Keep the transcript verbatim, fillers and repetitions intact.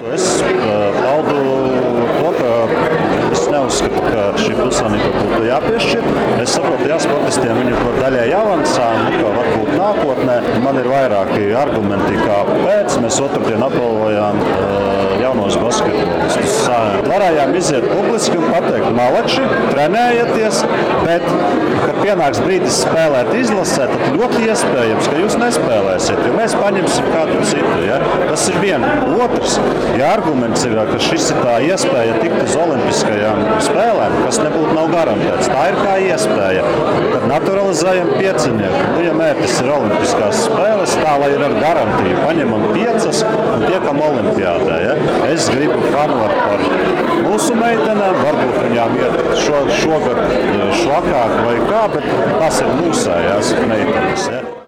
Es uh, paudu to, ka es neuzskatu, ka šī pilsonība būtu jāpiešķir. Es saprotu, jā, sportistiem viņu par daļai jāvansā, nu, ka varbūt nākotnē. Man ir vairāki argumenti, kāpēc mēs otrdien apbalvojām uh, jaunos basketbolistus. Varējām iziet publiski un pateikt, malači, trenējieties, bet, kad pienāks brīdis spēlēt izlasē, tad ļoti iespējams, ka jūs nespēlēsiet, jo mēs paņemsim kādu citu. Ja? Tas ir viena. Otrs, ja arguments ir, ka šis ir tā iespēja tikt uz olimpiskajām spēlēm, kas nebūtu nav garantēts. Tā ir kā iespēja. Tad naturalizējam piecinieku. Nu, ja mērķis ir olimpiskās spēles, tā lai ir ar garantiju. Paņemam piecas un tiekam olimpiādē. Ja? Es gribu fanot par mūsu meitenēm, varbūt viņām iet šo, šogad švakāk vai kā, bet tas ir mūsējās meitenes. Ja?